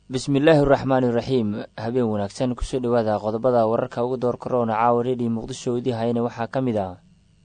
bismillaahi raxmaani raxiim. habeen wanaagsan kusoo dhawaada qodobada wararka ugu door korona caawa reediyo muqdisho idii hayana waxaa ka mid ah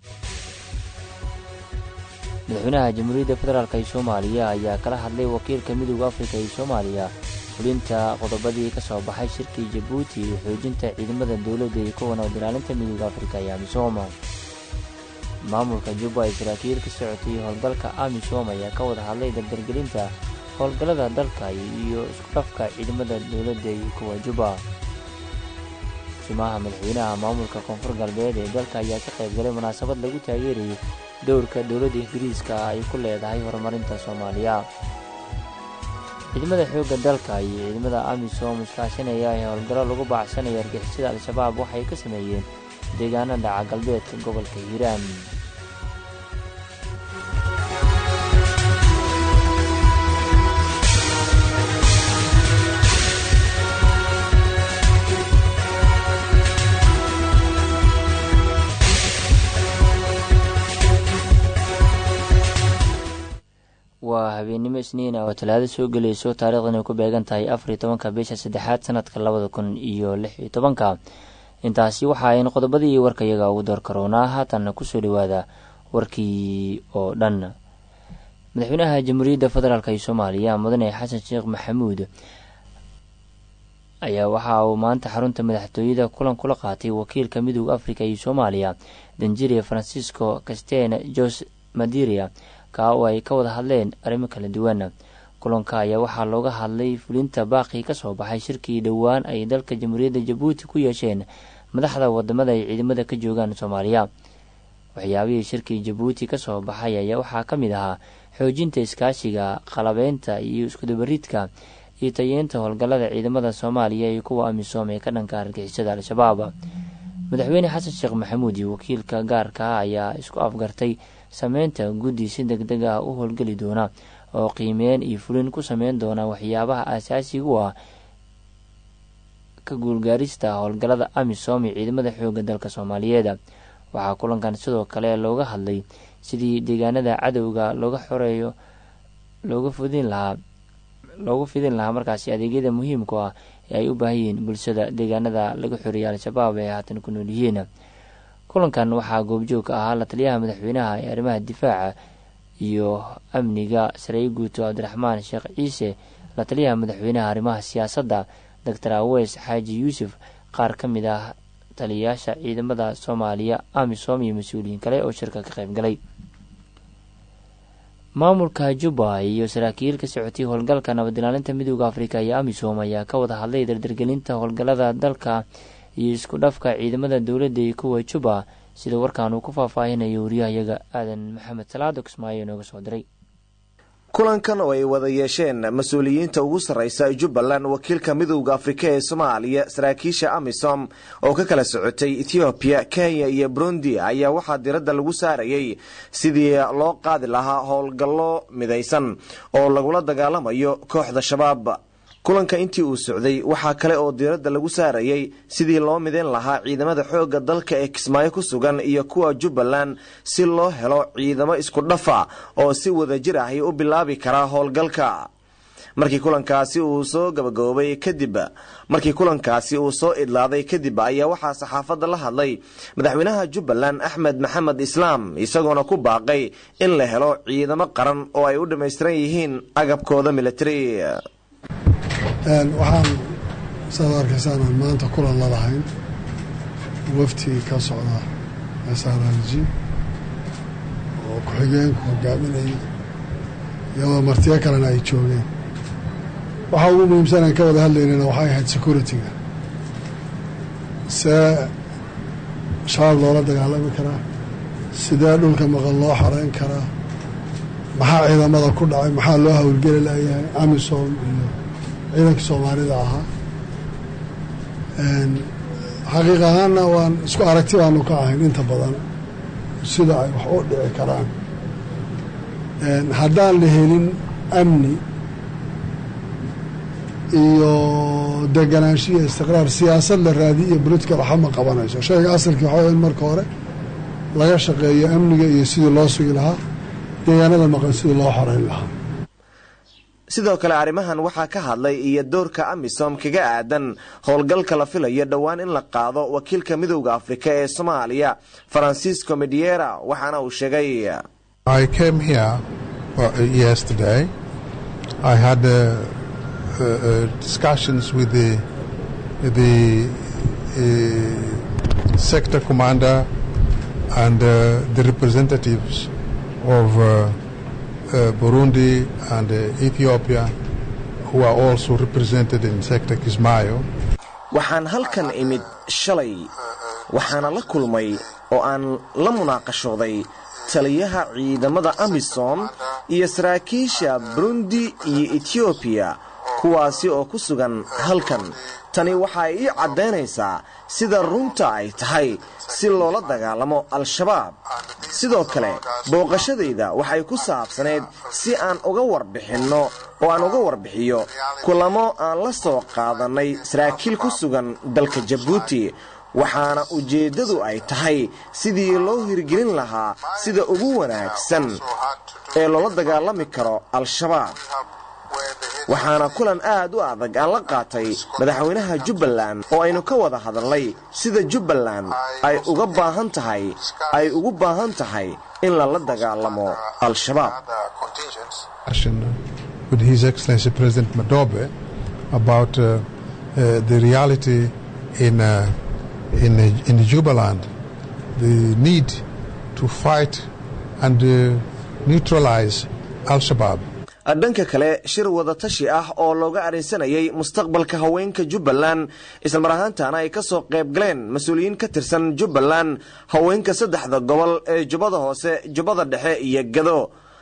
madaxweynaha jamhuuriyadda federaalk ee soomaaliya ayaa kala hadlay wakiilka midowda afrika ee soomaaliya fulinta qodobadii ka soo baxay shirkii jabuuti iyo xoojinta ciidamada dowladda iyo kuwa nabad ilaalinta midowda afrika ee amisom. maamulka jubba ee saraakiil ka socotay howlgalka amisom ayaa ka wada hadlay dardargelinta howlgallada dalka iyo isku dhafka ciidamada dowladda iyo kuwa jubba. simaha madaxweynaha maamulka koonfur galbeed ee dalka ayaa ka qayb galay munaasabad lagu taageerayay dowrka dowladda ingiriiska ay ku leedahay horumarinta soomaaliya. ciidamada xoogga dalka iyo ciidamada amisom iskaashanaya ee howlgallo lagu baacsanaya argixisada al-shabaab waxay ka sameeyeen deegaano dhaca galbeedka gobolka hiiraan. waa habeenimo isniin oo talaado soo gelayso taariikhdan ay ku beegan tahay 14 bisha 3 sanadka 2016. intaasi waxa ay qodobadii warkayaga ugu door karoonaa haatan ku soo dhawaada warkii oo dhan. madaxweynaha jamhuuriyadda federaalk ee soomaaliya mudane xasan sheekh maxamuud ayaa waxa uu maanta xarunta madaxtooyada kulan kula qaatay wakiilka midowda afrika ee soomaaliya danjire francisco castena jos madiria oo ay ka wada hadleen arrimo kala duwan. kulanka ayaa waxaa looga hadlay fulinta baaqi ka soo baxay shirkii dhowaan ay dalka jamhuuriyadda jabuuti ku yeesheen madaxda wadamada ay ciidamada ka joogaan soomaaliya. waxyaabihii shirkii jabuuti ka soo baxay ayaa waxaa ka mid ahaa xoojinta iskaashiga, qalabeynta iyo iskudabaridka iyo tayeenta howlgallada ciidamada soomaaliya iyo kuwa amisom ee ka dhanka argixisada al-shabaab. madaxweyne xasan sheekh maxamuud iyo wakiilka gaarka ayaa isku afgartay sameynta guddi si degdeg ah u howlgeli doona oo qiimeyn iyo fulin ku sameyn doona waxyaabaha aasaasiga u ah ka guulgaarista howlgallada amisom ee ciidamada xoogga dalka soomaaliyeed. waxaa kulankan sidoo kale looga hadlay sidii deegaanada cadowga looga xoreeyo loogu fidin lahaa markaasi adeegyada muhiimka ah ee ay u baahan yihiin bulshada deegaanada laga xoreeyay al-shabaab ee haatan ku nool yihiin. kulankan waxaa goobjoog ka ahaa la taliyaha madaxweynaha ee arrimaha difaaca iyo amniga sareeye guuto cabdiraxmaan sheekh ciise, la taliyaha madaxweynaha arrimaha siyaasadda doctor aweys xaaji yuusuf, qaar ka mid ah taliyayaasha ciidamada soomaaliya amisom iyo mas-uuliyiin kale oo shirka ka qayb galay. maamulka jubba iyo saraakiil ka socotay howlgalka nabad ilaalinta midowda afrika iyo amisom ayaa ka wada hadlay dardargelinta howlgallada dalka iyo isku dhafka ciidamada dowladda iyo kuwa jubba, sida warkaan uu ku faahfaahinayo wariyahayaga aadan maxamed salaado kismaayo nooga soo diray. kulankan oo ay wada yeesheen mas-uuliyiinta ugu sarreysa jubbaland, wakiilka midowda afrika ee soomaaliya, saraakiisha amisom oo ka kala socotay ethoobiya, kenya iyo burundi ayaa waxaa diradda lagu saarayay sidii loo qaadi lahaa howlgallo midaysan oo lagula dagaalamayo kooxda shabaab. kulanka intii uu socday waxaa kale oo diiradda lagu saarayay sidii loo midayn lahaa ciidamada xoogga dalka ee kismaayo ku sugan iyo kuwa jubbaland si loo helo ciidamo isku dhafa oo si wadajir ahi u bilaabi karaa howlgalka. markii kulankaasi uu soo idlaaday kadib ayaa waxaa saxaafadda la hadlay madaxweynaha jubbaland axmed maxamed islaam, isagoona ku baaqay in la helo ciidamo qaran oo ay u dhammaystiran yihiin agabkooda military. waxaan saad arkaysaan maanta kulan la lahayn wafti ka socda SRLG oo ku-xigeenku hogaaminayay iyadoo martiyo kalena ay joogeen. waxaa ugu muhiimsan aan ka wada hadlaynana waxay ahayd security-ga, see shabaab loola dagaalami karaa, sidee dhulka maqan loo xarayn karaa, maxaa ciidamada ku dhacay, maxaa loo howlgeli layahay amisom iyo ciidanka soomaalida ahaa. xaqiiq ahaanna waan isku aragti baanu ka ahayn inta badan sida ay wax u dhici karaan haddaan la helin amni iyo deganaansho iyo istiqraar. siyaasad la raadiy iyo political waxa ma qabanayso. shayga asalkii waxaa in marka hore laga shaqeeyo amniga iyo sidii loo sugi lahaa, deegaanada maqan sidii loo xoreyn lahaa. sidoo kale arrimahan waxaa ka hadlay iyo doorka amisom kaga aadan howlgalka la filayo dhowaan in la qaado wakiilka midowda afrika ee Soomaaliya Francisco Mediera waxaana uu sheegay I came here yesterday. I had discussions with the sector commander and the representatives of Burundi and Ethiopia, who are also represented in sector Kismayo. waxaan halkan imid shalay waxaana la kulmay oo aan la munaaqashooday taliyaha ciidamada Amisom iyo saraakiisha Burundi iyo Ethiopia kuwaasi oo ku sugan halkan tani waxa ay cadeynaysaa sida runta ay tahay si loola dagaalamo al-shabaab sidoo kale booqashadayda waxay ku saabsaneed si aan uga warbixino oo aan uga warbixiyo kulamo aan la soo qaadanay saraakiil ku sugan dalka Djibouti waxaana ujeedadu ay tahay sidii loo hirgelin lahaa sida ugu wanaagsan ee loola dagaalami karo al-shabaab waxaana kulan aad u adag aan la qaatay madaxweynaha Jubbaland oo aynu ka wada hadalnay sida Jubbaland ay ugu baahan tahay in la dagaalamo al-shabaab with His Excellency President Madobe about the reality in Jubbaland, the need to fight and neutralize al-shabaab. dhanka kale shir wada tashi ah oo looga arinsanayay mustaqbalka haweenka Jubbaland isla mar ahaantaana ay ka soo qayb galeen mas'uuliyiin ka tirsan Jubbaland haweenka saddexda gobol ee Jubbada Hoose, Jubbada Dhexe iyo Gado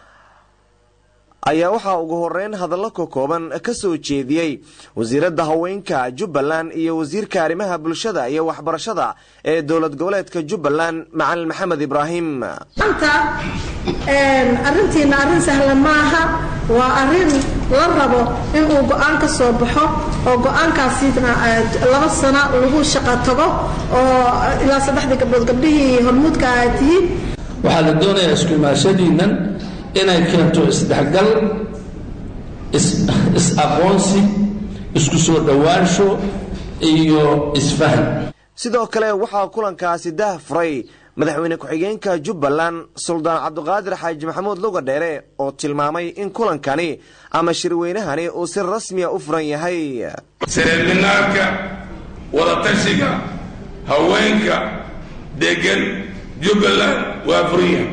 ayaa waxa ugu horeyn hadallo kooban ka soo jeediyay wasiiradda haweenka Jubbaland iyo wasiirka arrimaha bulshada iyo waxbarashada ee dowlad goboleedka Jubbaland Macalin Maxamed Ibraahim arrintiina arrin sahlan maaha waa arrin la rabo in uu go'aan ka soo baxo oo go'aankaasina 2 sano lagu shaqo tago oo ilaa 3 gabdhood gabdhihii hormuudka ahaayeen waxaa la doonayaa isku imaashadiinan inay keento isdhexgal is-aqoonsi isku soo dhawaansho iyo isfahan sidoo kale waxaa kulankaasi daahfuray madaxweyne ku-xigeenka Jubbaland Suldaan Cabdiqaadir Xaaji Maxamuud Lugadheere oo tilmaamay in kulankani ama shirweynahani uu si rasmi ah u furan yahay seminaarka wada tashiga haweenka degan Jubbaland waa furan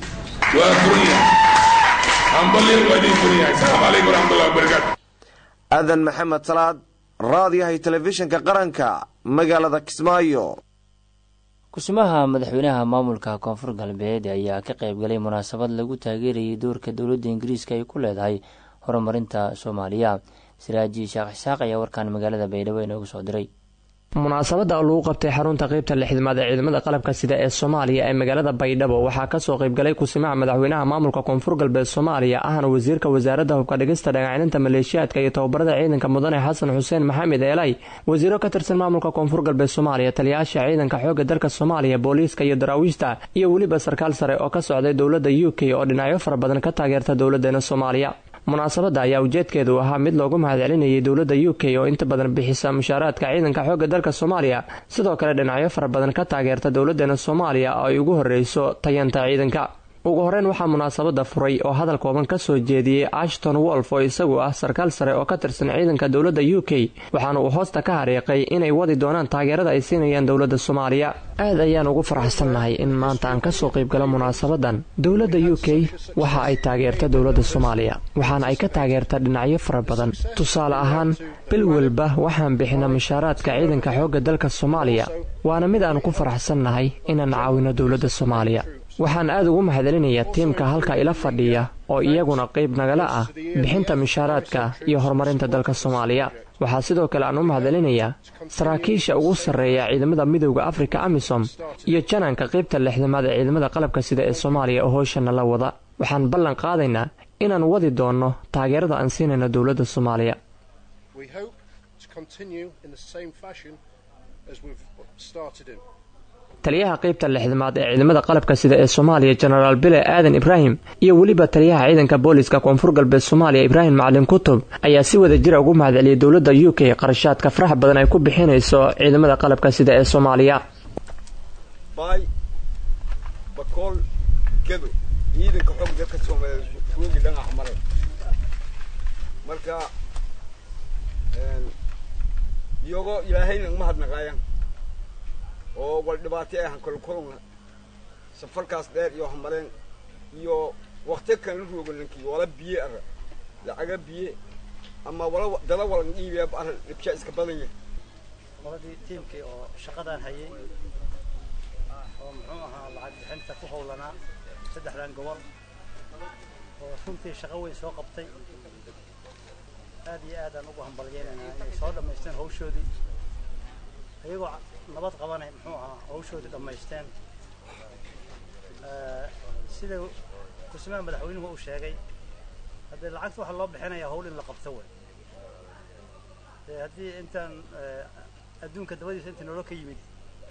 السلام عليكم ورحمة الله وبركاته أذن محمد صلاة raadiyaha telefishinka qaranka magaalada Kismaayo. kusimaha madaxweynaha maamulka koonfur galbeed ayaa ka qayb galay munaasabad lagu taageerayay doorka dawladda Ingiriiska ay ku leedahay horumarinta Soomaaliya. Siraaji Sheekh Isaaq ayaa warkaan magaalada Baydhabo inoogu soo diray. munaasabada oo lagu qabtay xarunta qaybta 6aad ee ciidamada qalabka sida ee Soomaaliya ee magaalada Baydhabo waxaa ka soo qayb galay kusimaha madaxweynaha maamulka koonfur galbeed Soomaaliya ahna wasiirka wasaaradda hubka dhigista dhaqaalaynta maleeshiyaadka iyo tababarada ciidanka mudane Xasan Xuseen Maxamed Eelay wasiiro ka tirsan maamulka koonfur galbeed Soomaaliya taliyaasha ciidanka xoogga dalka Soomaaliya booliiska iyo daraawiishta iyo waliba sarkaal sare oo ka socday dawladda UK oo dhinacyo fara badan ka taageerta dawladdeena Soomaaliya. munaasabada ayaa ujeedkeedu ahaa mid loogu mahadcelinayay dawladda UK oo inta badan bixisa mushaaraadka ciidanka xoogga dalka Soomaaliya sidoo kale dhinacyo fara badan ka taageerta dawladdeena Soomaaliya oo ay ugu horeyso tayanta ciidanka. ugu horeyn waxaa munaasabada furay oo hadal kooban ka soo jeediyay Ashton Wolf oo isagu ah sarkaal sare oo ka tirsan ciidanka dawladda UK waxaana uu hoosta ka xariiqay inay wadi doonaan taageerada ay siinayaan dawladda Soomaaliya. aad ayaan ugu faraxsanahay in maanta aan ka soo qayb galo munaasabadan. dawladda UK waxa ay taageerta dawladda Soomaaliya waxaana ay ka taageerta dhinacyo fara badan. tusaale ahaan bil walba waxaan bixinaa mushaaraadka ciidanka xoogga dalka Soomaaliya waana mid aan ku faraxsanahay inaan caawino dawladda Soomaaliya. waxaan aad ugu mahadcelinayaa tiimka halka ila fadhiya oo iyaguna qayb nagala ah bixinta mushaaraadka iyo horumarinta dalka Soomaaliya. waxaa sidoo kale aan u mahadcelinayaa saraakiisha ugu sarreeya ciidamada midowga Afrika Amisom iyo janaanka qaybta 6aad ee ciidamada qalabka sida ee Soomaaliya oo howshana la wada. waxaan ballan qaadaynaa inaan wadi doono taageerada aan siinayno dawladda Soomaaliya. taliyaha qaybta lixdamaad ee ciidamada qalabka sida ee Soomaaliya General Bile Aadan Ibrahim iyo waliba taliyaha ciidanka booliska Koonfur Galbeed Soomaaliya Ibrahim Macalin Kutub ayaa si wada jir ugu mahadceliyay dawladda UK qarashaadka faraha badan ay ku bixinayso ciidamada qalabka sida ee Soomaaliya. باي بكل كده يدين كحب ده كسوم فوق ده أحمر مركا يوغو إلهين ما هاد نقايا أو قلت باتي هنكل كلنا سفر كاس دير يو حمرين يو وقتك كان نروح نقولنكي ولا بيه لا عجب بيه أما ولا ده ولا نجيب يبقى نبشة إسكابلية ولا دي تيم كي أو شقدان هاي ومعوها العاد حنت كوه لنا سدح لان جوال وفهمتي شقوي سوق قبطي هذه آدم أبوهم بلجين أنا صار لما يستن هو شو دي أيوة نبض قوانا معوها هو شو دي لما يستن سيدا كسمان بدحوين هو شاقي هذا العكس واحد الله بحنا يا هول اللي قبطوه هذه أنت أدون كدوادي أنت نروك يمين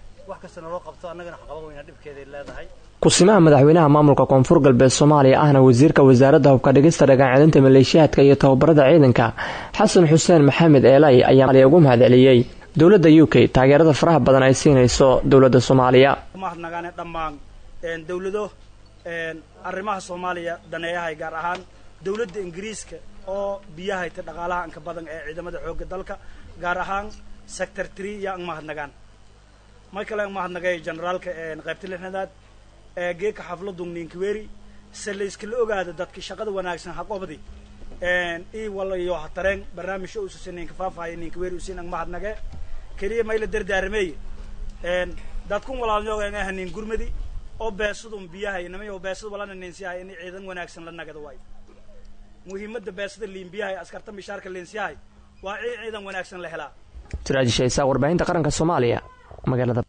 kusimaha madaxweynaha maamulka Koonfur Galbeed Soomaaliya ahna wasiirka wasaaradda hubka dhigista dhaqaaleynta maleeshiyaadka iyo tababarada ciidanka Xasan Xuseen Maxamed Eelay ayaa ugu mahadceliyay dawladda UK taageerada faraha badan ay siinayso dawladda Soomaaliya. mahadnaqaane dhammaan dawlado arrimaha Soomaaliya daneeyahay gaar ahaan dawladda Ingiriiska oo biyaha ay dhaqaalaha inka badan ee ciidamada xoogga dalka gaar ahaan sector 3 yaa mahadnaqaan Michael mahadnaqay generalka qaybta lixnaad geeka xafladu ninkweri salayska la ogaada dadka shaqada wanaagsan xaqoobdi wala iyo hatareen barnaamijyo uu soo ninka faafay ninkweri uu sinag mahadnaqay kaliya mayla dardaarmay dadku walaalnooga ah nin gurmadi oo beesudum biyaha inamay oo beesud walana nin si ay in ciidan wanaagsan la nagado way muhiimada beesada liin biyaha askarta mishaarka leen si ay waa ciidan wanaagsan la helaa tiraajisha warbaahinta qaranka Soomaaliya magaalada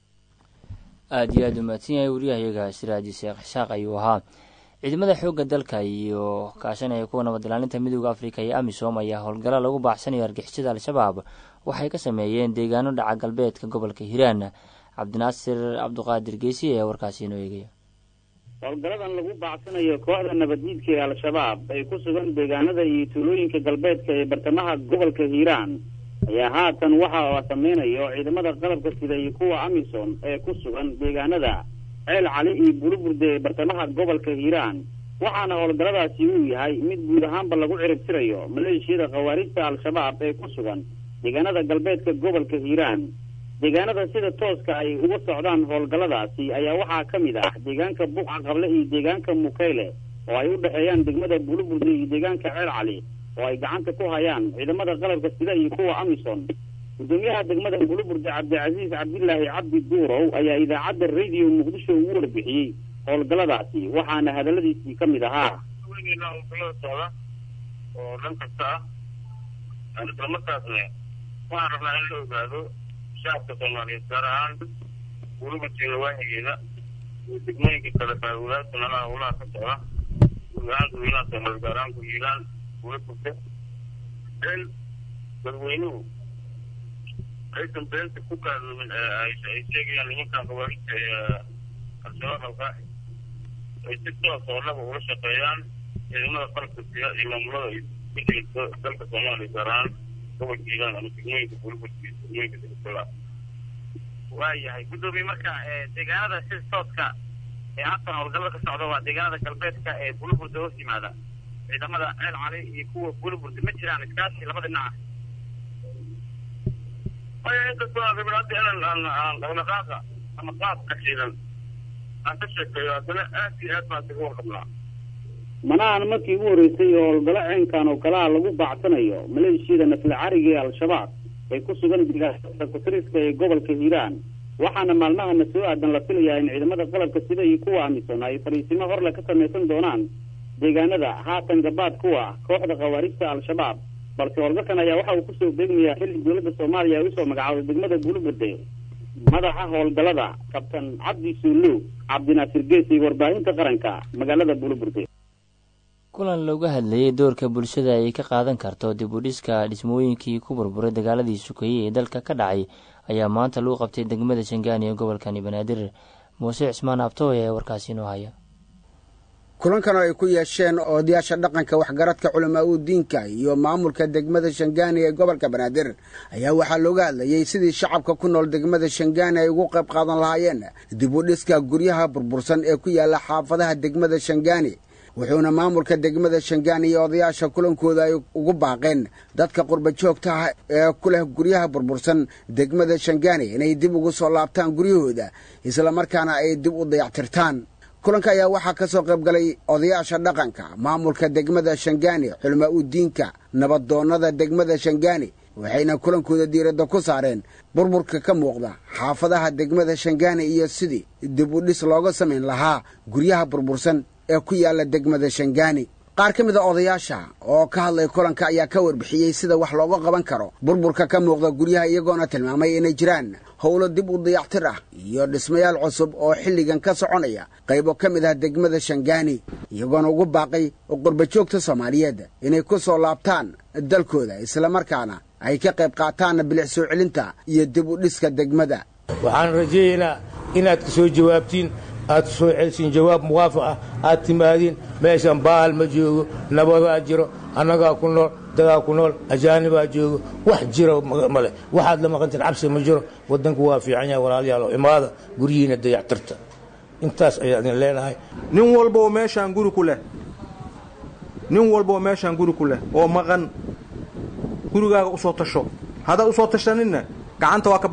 aad iyo aad u mahadsan yahay wariyahayaga Siraaji Sheekh Shaaq ayuu ahaa ciidamada xoogga dalka iyo kaashanaya kuwa nabad ilaalinta midowga Afrika iyo AMISOM ayaa howlgalo lagu baaxsanayo argixisada al-shabaab waxay ka sameeyeen deegaano dhaca galbeedka gobolka Hiiraan Cabdinaasir Cabduqaadir Geesi ayaa warkaasi inoo eegaya howlgaladan lagu baaxsanayo kooxda nabaddiidka ee al-shabaab ay ku sugan deegaanada iyo tuulooyinka galbeedka ee bartamaha gobolka Hiiraan ayaa haatan waxa uu sameeyo ciidamada qalabka sida iyo kuwa AMISOM ee ku sugan deegaanada Ceel Cali iyo Buluburde ee bartamaha gobolka Hiiraan waxaana howlgaladaasi uu yahay mid guud ahaanba lagu ciribtirayo maleeshiyada khawaarijta al-shabaab ee ku sugan deegaanada galbeedka gobolka Hiiraan deegaanada sida tooska ay uga socdaan howlgaladaasi ayaa waxaa ka mid ah deegaanka Buuqa Qable iyo deegaanka Mukeyle oo ay u dhaxeeyaan degmada Buluburde iyo deegaanka Ceel Cali oo ay gacanta ku hayaan ciidamada qalabka sida iyo kuwa AMISOM gudoomiyaha degmada Buluburde Cabdicaziis Cabdillaahi Cabdi Duurow ayaa idaacadda radio Muqdisho ugu warbixiyay howlgaladaasi waxaana hadaladiisii ka mid ahaa oo dhan kasta isla markaasna waxaan rabnaa in la ogaado shacabka Soomaaliyeed gaar ahaan Buluburde waahigeeda iyo degmooyinka kale faa'iidada nalaha ulaha ka socda gudaha Soomaaliya gaar ahaan Hiiraan Buluburde dadweynuhu aysan beenta ku kaadoobin ay sheegayaan nimankan khawaarijta al-shabaab ay si toos oo laba ula shaqeeyaan ciidamada qalabka sida iyo maamulada dalka Soomaaliya gaar ahaan gobolka Hiiraan ama degmooyinka Buluburde iyo degmooyinka Degmada waayahay gudoomiye marka deegaanada sida tooska ee haatan howlgallada ka socda waa deegaanada galbeedka ee Buluburde hoos yimaada ciidamada Ceel Cali iyo kuwa Buluburde ma jiraan iskaashi labada dhinac ay inta soo adeegada aan dhaqdhaqaaqa ama qaabka ciidan aan ka sheekeeyo hadana aad iyo aad baan ugu qabnaa manahan markii ugu horeysay howlgalo ceenkan oo kala lagu baacsanayo maleeshiyada nafla cariga ee al-shabaab ay ku sugan deegaanada ku-tiriska ee gobolka Hiiraan waxaana maalmahan soo aadan la filayaa in ciidamada qalabka sida iyo kuwa AMISOM ay fariisimo hor la ka sameeysan doonaan deegaanada haatan gabaad kuwa kooxda khawaarijta al-shabaab balse howlgalkan ayaa waxa uu ku soo beegmayaa xilli dawladda Soomaaliya ay u soo magacaawday degmada Buluburde madaxa howlgalada kabtan Cabdi Suulu Cabdinaasir Geesi warbaahinta qaranka magaalada Buluburde kulan looga hadlayay doorka bulshada ay ka qaadan karto dib u dhiska dhismooyinkii ku burburay dagaaladii sukeeyay ee dalka ka dhacay ayaa maanta lagu qabtay degmada Shangaani ee gobolkani Banaadir. Muuse Cismaan Abtooy ee warkaasi noo haya. kulankan ay ku yeesheen odayaasha dhaqanka waxgaradka culamaa u diinka iyo maamulka degmada Shangaani ee gobolka Banaadir ayaa waxaa looga hadlayay sidii shacabka ku nool degmada Shangaani ay ugu qayb qaadan lahaayeen dib u dhiska guryaha burbursan ee ku yaala xaafadaha degmada Shangaani. wuxuuna maamulka degmada Shangaani iyo odayaasha kulankooda ay ugu baaqeen dadka qurba joogta ah ee ku leh guryaha burbursan degmada Shangaani inay dib ugu soo laabtaan guryahooda isla markaana ay dib u dayactirtaan. kulanka ayaa waxaa ka soo qayb galay odayaasha dhaqanka maamulka degmada Shangaani culamaa u diinka nabaddoonnada degmada Shangaani waxayna kulankooda diiradda ku saareen burburka ka muuqda xaafadaha degmada Shangaani iyo sidii dib u dhis looga samayn lahaa guryaha burbursan ee ku yaala degmada Shangaani. qaar ka mid ah odayaasha oo ka hadlay kulanka ayaa ka warbixiyay sida wax looga qaban karo burburka ka muuqda guryaha iyagoona tilmaamay inay jiraan howlo dib u dayactir ah iyo dhismayaal cusub oo xilligan ka soconaya qaybo ka mid ah degmada Shangaani iyagoona ugu baaqay qurba joogta Soomaaliyeed inay ku soo laabtaan dalkooda isla markaana ay ka qayb qaataan bilic soo celinta iyo dib u dhiska degmada. waxaan rajaynayaa inaad ka soo jawaabtiin aad soo celsin jawaab muwaafaq ah aad timaadin meeshan baal ma joogo nabadaa jiro annagaa ku nool dadaa ku nool ajaanibaa joogo wax jiro male waxaad la maqantiin cabsi ma jiro wadanku waa fiican yahay walaalayaal oo imaada guryihiina dayactirta intaas ayaan idin leenahay. nin walba oo meeshaan guri ku leh oo maqan gurigaaga u soo tasho haddaad u soo tashaninna gacanta waa ka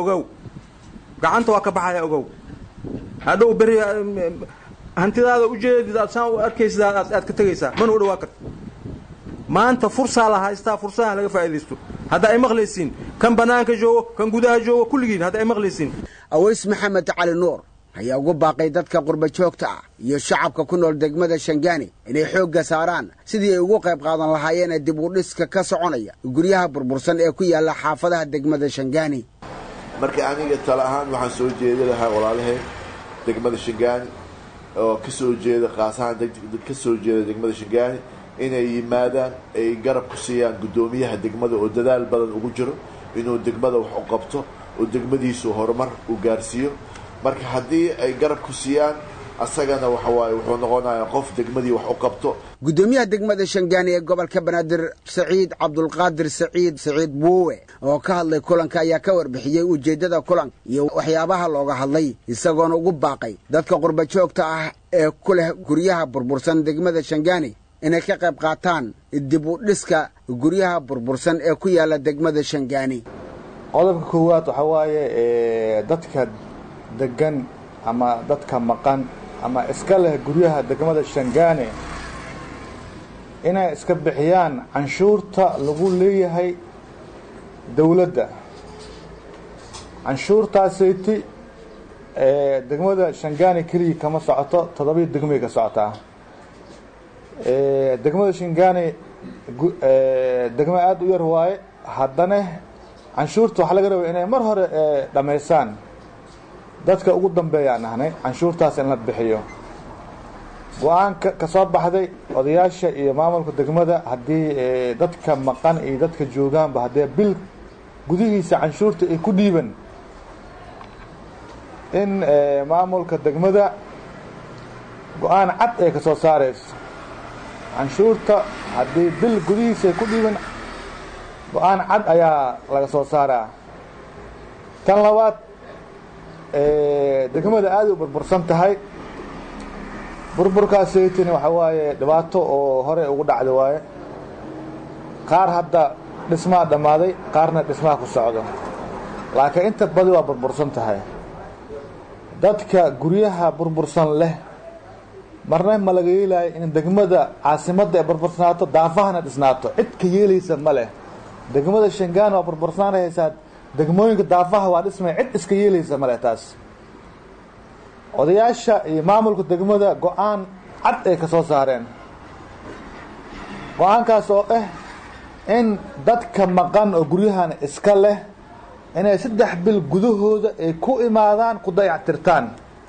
baxaya ogow hadhow beri hantidaada u jeedid aad saan u arkaysid aad ka tegaysaa mana u dhawaa karto. maanta fursaa la haystaa fursaha laga faa'iidaysto hadda ay maqlaysiin kan banaanka joogo kan gudaha joogo kulligiin hadda ay maqlaysiin. Aways Maxamed Cali Nuur ayaa ugu baaqay dadka qurba joogta ah iyo shacabka ku nool degmada Shangaani inay xoogga saaraan sidii ay ugu qayb qaadan lahaayeen dib u dhiska ka soconaya guryaha burbursan ee ku yaala xaafadaha degmada Shangaani. marka aniga tala ahaan waxaan soo jeedi lahaa walaalahay degmada Shangaani oo ka soo jeeda qaasahan ka soo jeeda degmada Shangaani inay yimaadaan ay garab ku siiyaan gudoomiyaha degmada oo dadaal badan ugu jiro inuu degmada wax u qabto oo degmadiisu horumar u gaarsiiyo. marka haddii ay garab ku siiyaan asagana wuxuu noqonayaa qof degmadii wax u qabto. gudoomiyaha degmada Shangaani ee gobolka Banaadir Saciid Cabdulqaadir Saciid Buuwe oo ka hadlay kulanka ayaa ka warbixiyay ujeedada kulanka iyo waxyaabaha looga hadlay isagoona ugu baaqay dadka qurba joogta ah ee ku leh guryaha burbursan degmada Shangaani inay ka qayb qaataan dib u dhiska guryaha burbursan ee ku yaala degmada Shangaani. qodobka koowaad waxa waaye dadka degan ama dadka maqan ama iska leh guryaha degmada Shangaani inay iska bixiyaan canshuurta lagu leeyahay dawladda. canshuurtaasaytii degmada Shangaani kaliya kama socoto 7 degmo ka socotaa. degmada Shangaani degmo aad u yar waaye haddana canshuurta waxa laga rabaa inay mar hore dhameysaan dadka ugu dambeeyaan ahnay canshuurtaas in la bixiyo. go'aanka ka soo baxday odayaasha iyo maamulka degmada haddii dadka maqan iyo dadka joogaanba haddii bil gudihiisa canshuurta ay ku dhiiban in maamulka degmada go'aan cad ay ka soo saarayso canshuurta haddii bil gudihiisa ay ku dhiiban go'aan cad ayaa laga soo saaraa. tan labaad degmada aad u burbursan tahay burburkaasaytini waxa waaye dhibaato oo hore ugu dhacday waaye qaar hadda dhismaa dhammaaday qaarna dhismaa ku socdo laakiin inta badi waa burbursan tahay. dadka guryaha burbursan leh marna ma laga yeelayo in degmada caasimadda ay burbursanaato daafahana dhisnaato cid ka yeelaysa ma leh. degmada Shangaani waa burbursanaysaa degmooyinka daafaha waa dhismay cid iska yeelaysa ma leh. taas odayaasha iyo maamulka degmada go'aan cad ay ka soo saareen. go'aankaas oo in dadka maqan oo guryahan iska leh inay 3 bil gudahooda ay ku imaadaan ku dayactirtaan.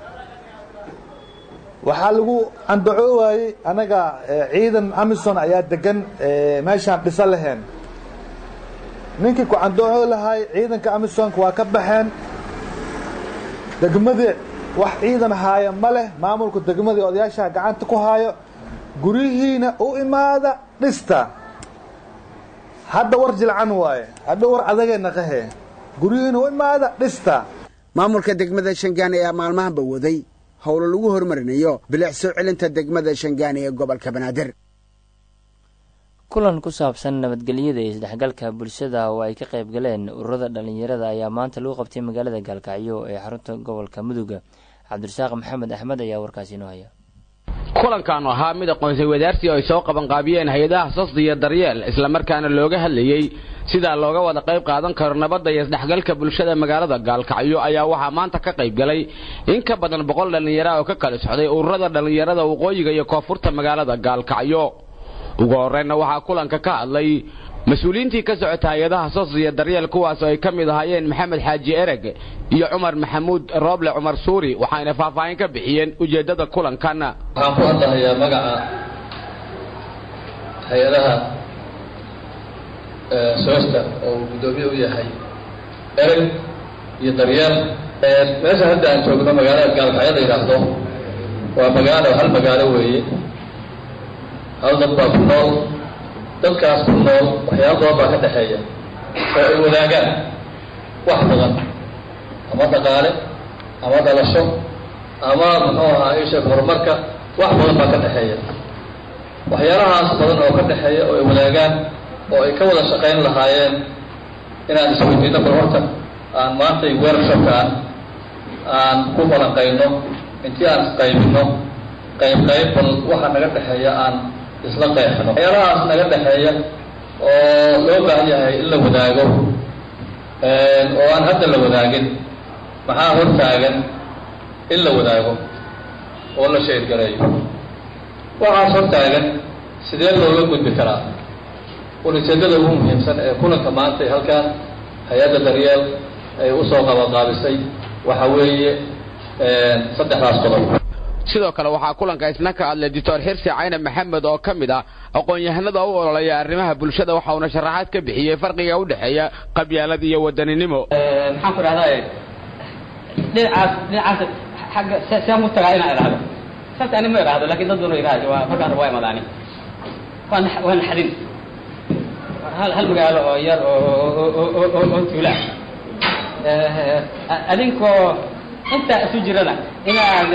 waxaa lagu andacoowayay anaga ciidan Amison ayaa degan meeshaan dhisa laheen ninkii ku candooco lahay ciidanka amisoonka waa ka baxeen degmadii wax ciidan haaya ma leh maamulka degmadii odayaashaha gacanta ku haayo gurihiina u imaada dhista hadda war jilcan waaye hadda war adagayna qahe gurihiina u imaada dhista maamulka degmada Shangaani ayaa maalmahanba waday howlo lagu horumarinayo bilic soo celinta degmada Shangaani ee gobolka Banaadir kulan ku saabsan nabadgelyada iyo isdhexgalka bulshada oo ay ka qayb galeen ururada dhalinyarada ayaa maanta lagu qabtay magaalada Gaalkacyo ee xarunta gobolka Mudug. Cabdirasaaq Maxamed Axmed ayaa warkaasi inoo haya. kulankan ahaa mid aqoonsi wadaarsi oo ay soo qaban qaabiyeen hay'adaha sasdi iyo daryeel isla markaana looga hadlayay sida looga wada qayb qaadan karo nabadda iyo isdhexgalka bulshada magaalada Gaalkacyo ayaa waxa maanta ka qayb galay in ka badan 100 dhalinyaro oo ka kala socday ururada dhalinyarada waqooyiga iyo koonfurta magaalada Gaalkacyo. ugu horreynna waxaa kulanka ka hadlay mas'uuliyiintii ka socota hay'adaha sasdi iyo daryeel kuwaas oo ay ka mid ahaayeen Maxamed Xaaji Ereg iyo Cumar Maxamuud Rooble Cumar Suuri waxayna faahfaahin ka bixiyeen ujeedada kulankan. waxaan ku hadlayaa magaca hay'adaha soosta oo gudoomiye u yahay Ereg iyo daryeel meesha hadda aan joogno magaalada Gaalkacyo la yiraahdo waa hal magaalo weeye hal dad baa ku nool dadkaas ku nool waxyaabo badan baa ka dhexeeya oo ay wadaagaan wax badan ama dhaqaale ama dhalasho ama muxuu ahaa isha horumarka wax badan baa ka dhexeeya waxyaalahaas badan oo ka dhexeeya oo ay wadaagaan oo ay ka wada shaqayn lahaayeen inaan isweydiino bal horta aan maanta workshopkaan aan ku falanqayno intii aan isqaybino qayb bal waxa naga dhexeeya aan isla qeexno waxyaalahaas naga dhexeeya oo loo baahan yahay in la wadaago oo aan hadda la wadaagin maxaa hortaagan in la wadaago oo la sheergareeyo waxaas hortaagan sidee looga gudbi karaa ujeedada ugu muhiimsan ee kulanka maanta ee halkaan hay-adda daryeel ay u soo qabanqaabisay waxa weeye saddexdaas qodob. sidoo kale waxaa kulanka isna ka hadlay Dr. Xirsi Cayna Maxamed oo kamid ah aqoon-yahanada u ololaya arrimaha bulshada waxa uu sharaxaad ka bixiyay farqiga u dhaxeeya qabyaalad iyo wadaninimo. maxaan ku raahdaa dhinacaas xagga saan u tagaa inaan iraahdo saas ani ma iraahdo laakiin dad badan iraahdo waa markaan waa imaadaani waan xadin hal magaalo oo yar oo tuula adinkoo inta isu jirana inaad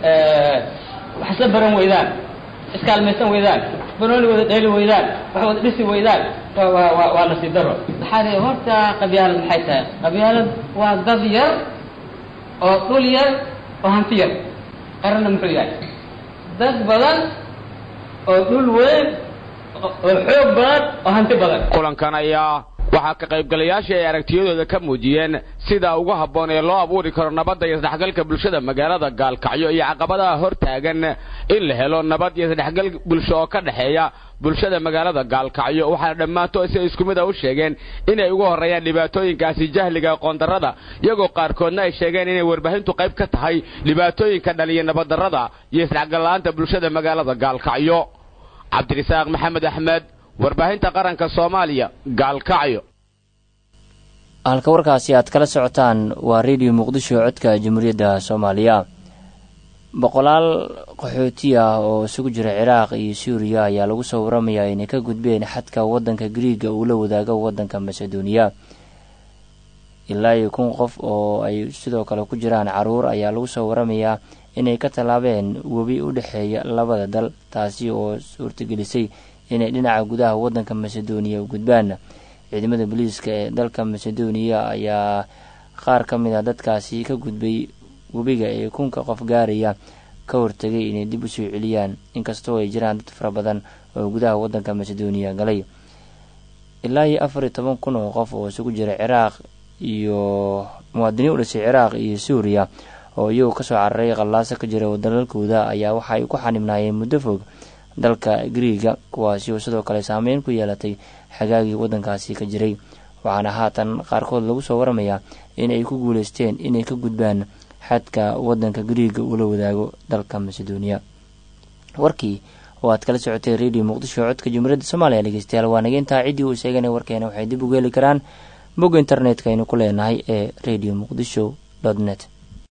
wax isla baran weydaan iskaalmaysan weydaan banooni wada dheeli weydaan wax wada dhisi weydaan waa nasiib daro maxaa horta qabyaalad maxay tahay qabyaalad waa dad yar oo dhul yar oo hanti yar qaranna muxuu yahay dad badan oo dhul weyn oo xoog badan oo hanti badan. kulankan ayaa waxaa ka qaybgalayaasha ay aragtiyadooda ka muujiyeen sida ugu habboon ee loo abuuri karo nabadda iyo isdhexgalka bulshada magaalada Gaalkacyo iyo caqabadaha hortaagan in la helo nabad iyo isdhexgal bulsho oo ka dhaxeeya bulshada magaalada Gaalkacyo waxaana dhammaantood si isku mid ah u sheegeen inay ugu horeeyaan dhibaatooyinkaasi jahliga aqoon darrada iyagoo qaarkoodna ay sheegeen inay warbaahintu qayb ka tahay dhibaatooyinka dhaliya nabad darrada iyo isdhexgal la'aanta bulshada magaalada Gaalkacyo. Cabdirasaaq Maxamed Axmed warbaahinta qaranka Soomaaliya Gaalkacyo. halka warkaasi aad kala socotaan waa Radio Muqdisho codka Jamhuuriyadda Soomaaliya. boqolaal qaxooti ah oo isugu jira Ciraaq iyo Suuriya ayaa lagu soo waramayaa inay ka gudbeen xadka wadanka Greega uu la wadaago wadanka Macedonia. ilaa 1,000 qof oo ay sidoo kale ku jiraan caruur ayaa lagu soo waramayaa inay ka talaabeen webi u dhaxeeya labada dal taasi oo suurtagelisay inay dhinaca gudaha wadanka Macedonia u gudbaan. ciidamada booliiska ee dalka Macedonia ayaa qaar ka mid ah dadkaasi ka gudbay webiga ee 1,000 qof gaaraya ka hortagay inay dib u soo celiyaan inkastoo ay jiraan dad fara badan oo gudaha wadanka Macedonia galay. ilaa 14,000 oo qof oo isugu jira Ciraaq iyo muwaadiniin u dhashay Ciraaq iyo Suuriya oo iyagu ka soo cararay qallaasa ka jira waddankooda ayaa waxa ay ku xanibnaayeen muddo fog dalka Greega kuwaasi oo sidoo kale saameyn ku yeelatay xagaagii wadankaasi ka jiray. waxaana haatan qaarkood lagu soo waramayaa in ay ku guuleysteen inay ka gudbaan xadka wadanka Greega uu la wadaago dalka Macedonia. warkii oo aad kala socotay radio muqdisho codka jumhuriyadda soomaaliya dhegeystayaal waa naga intaa ciddii uu sheeganay warkeena waxay dib ugu heli karaan bogga internetka aynu ku leenahay ee radio muqdisho.net